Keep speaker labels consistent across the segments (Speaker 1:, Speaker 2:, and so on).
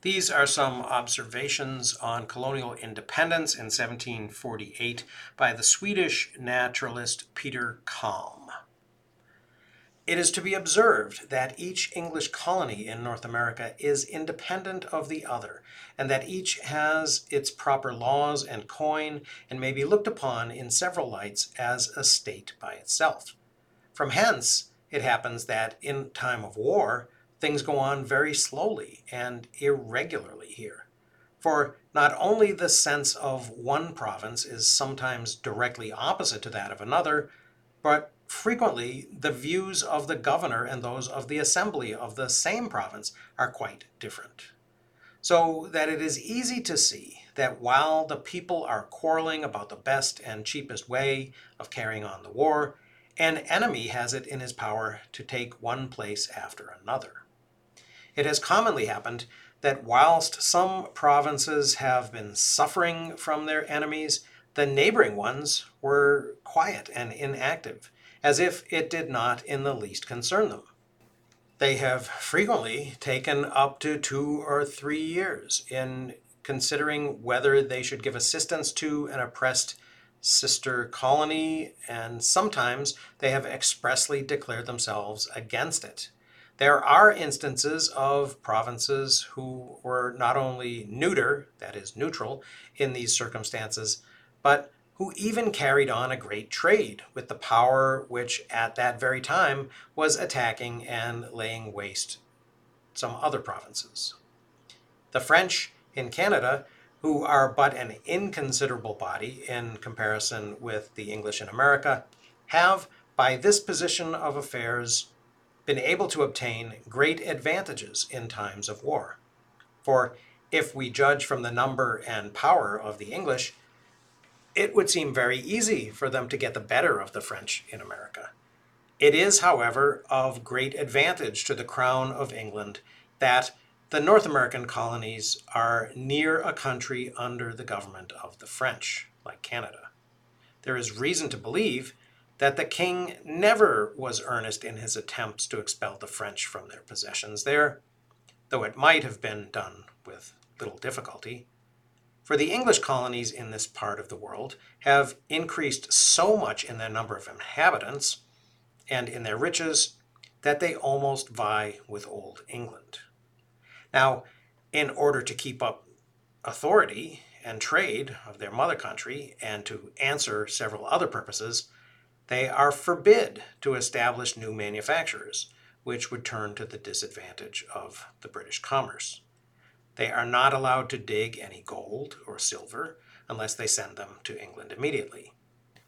Speaker 1: These are some observations on colonial independence in 1748 by the Swedish naturalist Peter Kalm. It is to be observed that each English colony in North America is independent of the other, and that each has its proper laws and coin, and may be looked upon in several lights as a state by itself. From hence, it happens that in time of war, things go on very slowly and irregularly here. For not only the sense of one province is sometimes directly opposite to that of another, but frequently the views of the governor and those of the assembly of the same province are quite different. So that it is easy to see that while the people are quarreling about the best and cheapest way of carrying on the war, an enemy has it in his power to take one place after another. It has commonly happened that whilst some provinces have been suffering from their enemies, the neighboring ones were quiet and inactive, as if it did not in the least concern them. They have frequently taken up to 2 or 3 years in considering whether they should give assistance to an oppressed sister colony, and sometimes they have expressly declared themselves against it. There are instances of provinces who were not only neuter, that is, neutral, in these circumstances, but who even carried on a great trade with the power which at that very time was attacking and laying waste some other provinces. The French in Canada, who are but an inconsiderable body in comparison with the English in America, have, by this position of affairs, been able to obtain great advantages in times of war. For if we judge from the number and power of the English, it would seem very easy for them to get the better of the French in America. It is, however, of great advantage to the Crown of England that the North American colonies are near a country under the government of the French, like Canada. There is reason to believe that the king never was earnest in his attempts to expel the French from their possessions there, though it might have been done with little difficulty. For the English colonies in this part of the world have increased so much in their number of inhabitants and in their riches that they almost vie with Old England. Now, in order to keep up authority and trade of their mother country and to answer several other purposes, they are forbid to establish new manufactures, which would turn to the disadvantage of the British commerce. They are not allowed to dig any gold or silver unless they send them to England immediately.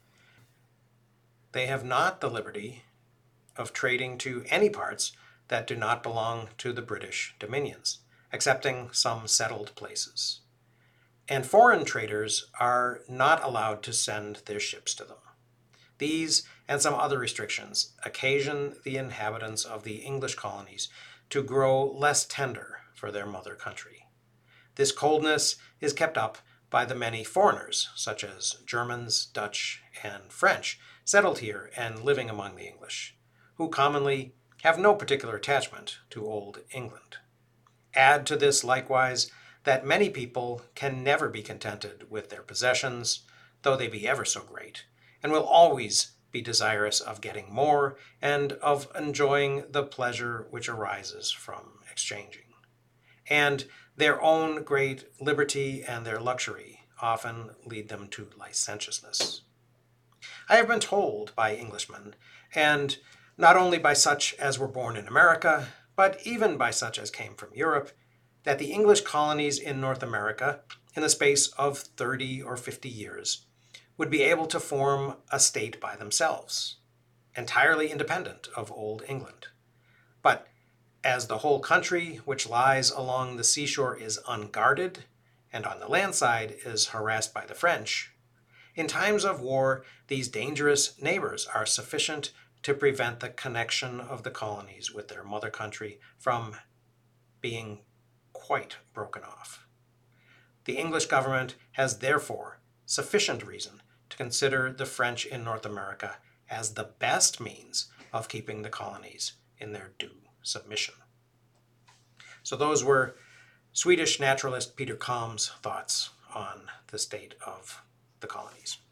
Speaker 1: They have not the liberty of trading to any parts that do not belong to the British dominions, excepting some settled places. And foreign traders are not allowed to send their ships to them. These and some other restrictions occasion the inhabitants of the English colonies to grow less tender for their mother country. This coldness is kept up by the many foreigners, such as Germans, Dutch, and French, settled here and living among the English, who commonly have no particular attachment to Old England. Add to this likewise that many people can never be contented with their possessions, though they be ever so great, and will always be desirous of getting more and of enjoying the pleasure which arises from exchanging. And their own great liberty and their luxury often lead them to licentiousness. I have been told by Englishmen, and not only by such as were born in America, but even by such as came from Europe, that the English colonies in North America, in the space of 30 or 50 years, would be able to form a state by themselves, entirely independent of Old England. But as the whole country which lies along the seashore is unguarded, and on the land side is harassed by the French, in times of war these dangerous neighbors are sufficient to prevent the connection of the colonies with their mother country from being quite broken off. The English government has therefore sufficient reason to consider the French in North America as the best means of keeping the colonies in their due submission. So those were Swedish naturalist Peter Kalm's thoughts on the state of the colonies.